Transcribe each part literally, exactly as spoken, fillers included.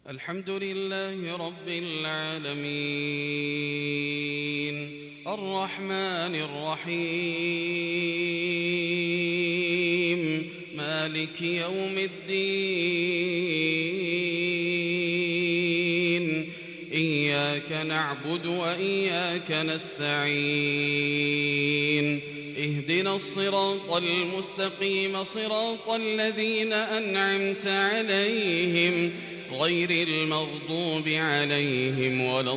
الحمد لله رب العالمين الرحمن الرحيم مالك يوم الدين إياك نعبد وإياك نستعين اهدنا الصراط المستقيم صراط الذين أنعمت عليهم غير المغضوب عليهم ولا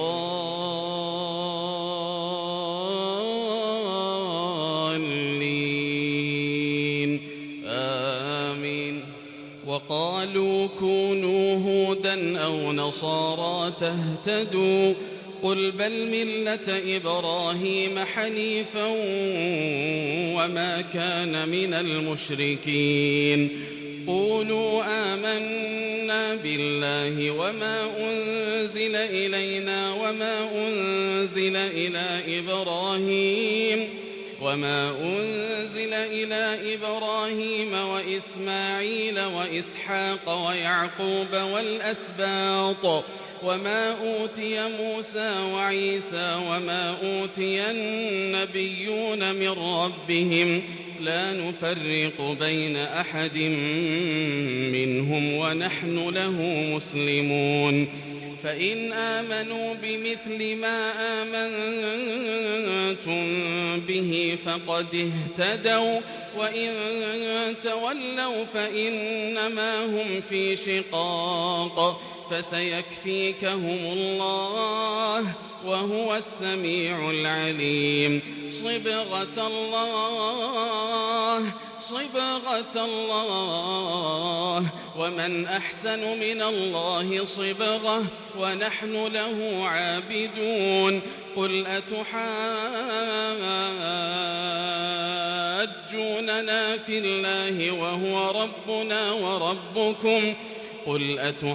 الضالين آمين. وقالوا كونوا هودا أو نصارى تهتدوا قل بل ملة إبراهيم حنيفا وما كان من المشركين قولوا آمنا بالله وما أنزل إلينا وما أنزل إلى إبراهيم وما أنزل إلى إبراهيم وإسماعيل وإسحاق ويعقوب والأسباط وما أوتي موسى وعيسى وما أوتي النبيون من ربهم لا نفرق بين أحد منهم ونحن له مسلمون فإن آمنوا بمثل ما آمنتم به فقد اهتدوا وإن تولوا فإنما هم في شقاق فسيكفيكهم الله وهو السميع العليم صبغة الله صبغة الله ومن أحسن من الله صبغة ونحن له عابدون قل أتحاجوننا في الله وهو ربنا وربكم قل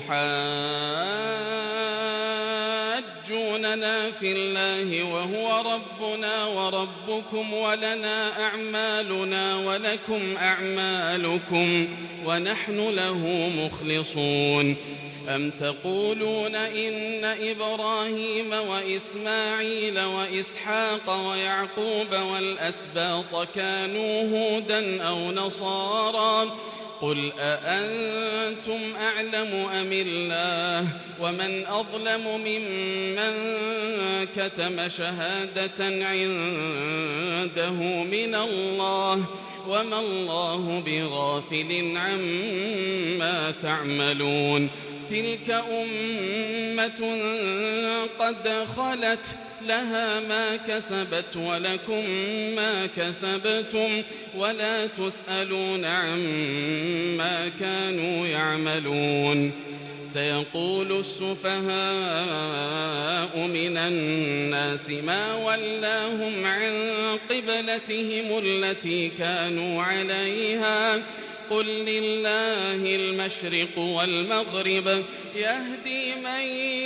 أتحاجوننا في الله وهو ربنا وربكم ولنا أعمالنا ولكم أعمالكم ونحن له مخلصون أم تقولون إن إبراهيم وإسماعيل وإسحاق ويعقوب والأسباط كانوا هودا أو نصارى قل أأنتم أعلم أم الله ومن أظلم ممن كتم شهادة عنده من الله وما الله بغافل عما تعملون تلك أمة قد خلت لها ما كسبت ولكم ما كسبتم ولا تسألون عما كانوا يعملون سيقول السفهاء من الناس ما ولاهم عن قبلتهم التي كانوا عليها قل لله المشرق والمغرب يهدي من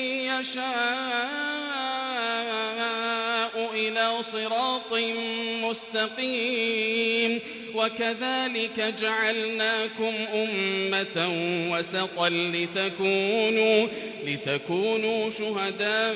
يشاء إلى صراط مستقيم وكذلك جعلناكم أمة وسطا لتكونوا لتكونوا شهداء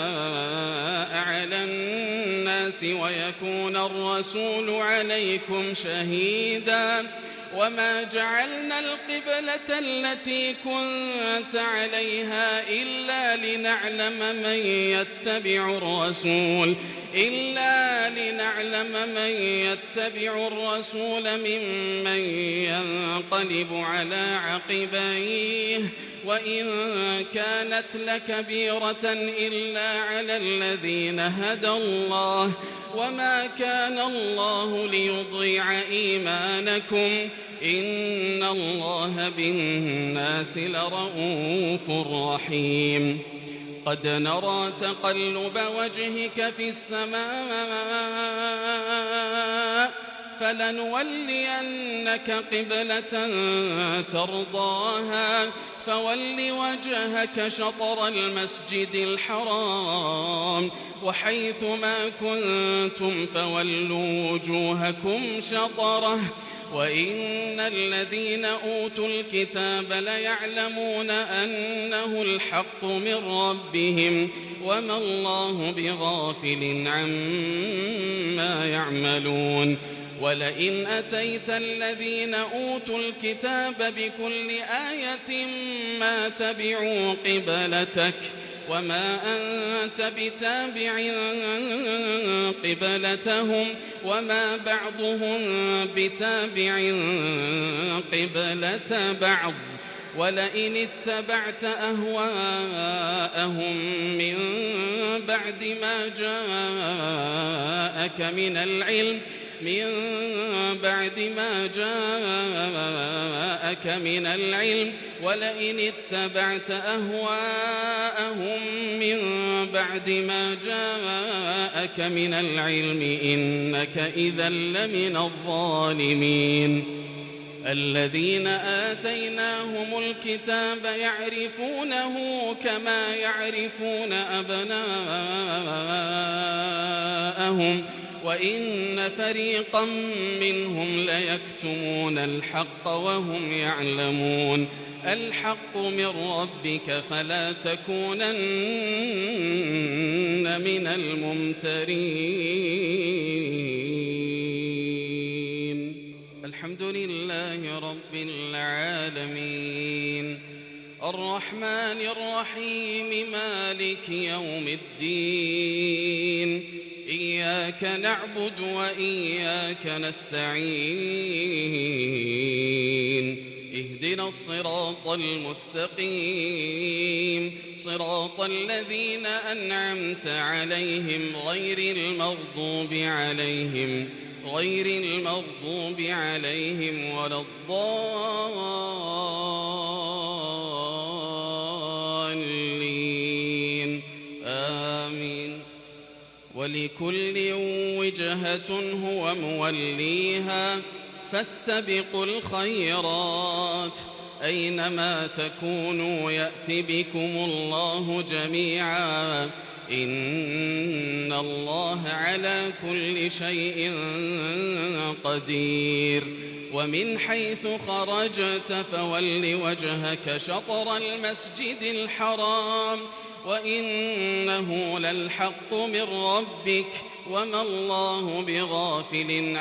على الناس ويكون الرسول عليكم شهيدا وما جعلنا القبلة التي كنت عليها إلا لنعلم من يتبع الرسول إلا لنعلم من يتبع الرسول ممن ينقلب على عقبيه وإن كانت لكبيرة إلا على الذين هدى الله وما كان الله ليضيع إيمانكم إن الله بالناس لرؤوف رحيم قد نرى تقلب وجهك في السماء فلنولينك قبلة ترضاها فول وجهك شطر المسجد الحرام وحيث ما كنتم فولوا وجوهكم شطره وإن الذين أوتوا الكتاب ليعلمون أنه الحق من ربهم وما الله بغافل عما يعملون. ولئن أتيت الذين أوتوا الكتاب بكل آية ما تبعوا قبلتك وما أنت بتابع قبلتهم وما بعضهم بتابع قبلة بعض. ولئن اتبعت أهواءهم من بعد ما جاءك من العلم من بعد ما جاءك من العلم ولئن اتبعت أهواءهم من بعد ما جاءك من العلم إنك إذا لمن الظالمين. الذين آتيناهم الكتاب يعرفونه كما يعرفون أبناءهم وإن فريقا منهم ليكتمون الحق وهم يعلمون. الحق من ربك فلا تكونن من الممترين. الحمد لله رب العالمين الرحمن الرحيم مالك يوم الدين إياك نعبد وإياك نستعين اهدنا الصراط المستقيم صراط الذين أنعمت عليهم غير المغضوب عليهم غير المغضوب عليهم ولا الضالين آمين. ولكل وجهة هو موليها فاستبقوا الخيرات أينما تكونوا يأت بكم الله جميعا إن الله على كل شيء قدير. ومن حيث خرجت فول وجهك شطر المسجد الحرام وإنه للحق من ربك وما الله بغافل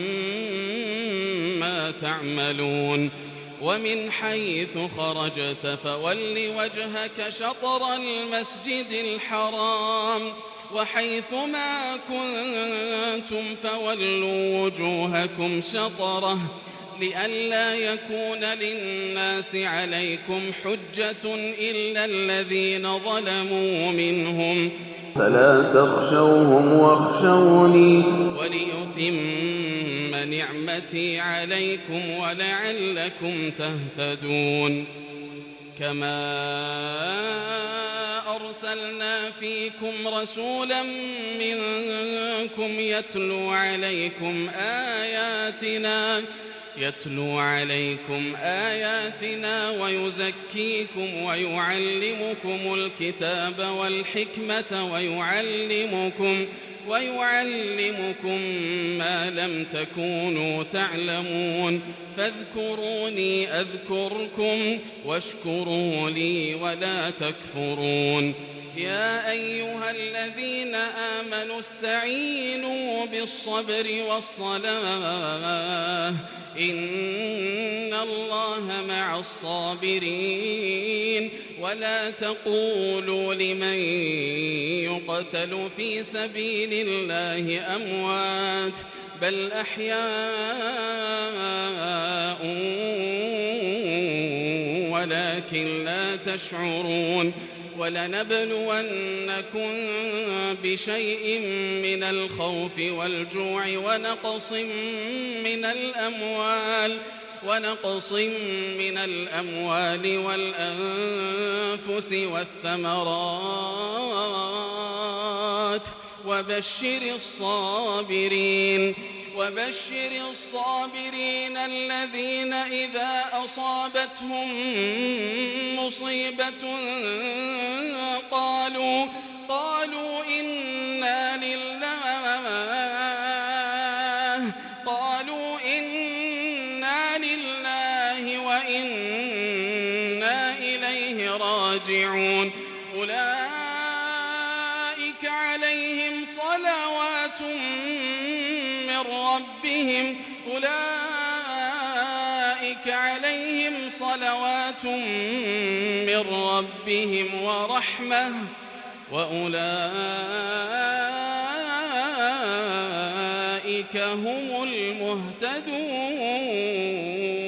عما تعملون. ومن حيث خرجت فول وجهك شطر المسجد الحرام وحيث ما كنتم فولوا وجوهكم شطره لئلا يكون للناس عليكم حجة إلا الذين ظلموا منهم فلا تخشوهم واخشوني وليتم نعمتي عليكم ولعلكم تهتدون. كما أرسلنا فيكم رسولا منكم يتلو عليكم آياتنا يتلو عليكم آياتنا ويزكيكم ويعلمكم الكتاب والحكمة ويعلمكم ويعلمكم ما لم تكونوا تعلمون فاذكروني أذكركم واشكروا لي ولا تكفرون. يا أيها الذين آمنوا استعينوا بالصبر والصلاة إن الله مع الصابرين. ولا تقولوا لمن يقتل في سبيل الله أموات بل أحياء ولكن لا تشعرون. ولنبلونكم بشيء من الخوف والجوع ونقص من الأموال ونقص من الأموال والأنفس والثمرات وبشر الصابرين وبشر الصابرين الذين إذا أصابتهم مصيبة قالوا قالوا إنا لله قالوا إنا راجعون أولئك عليهم صلوات من ربهم أولئك عليهم صلوات من ربهم ورحمة وأولئك هم المهتدون.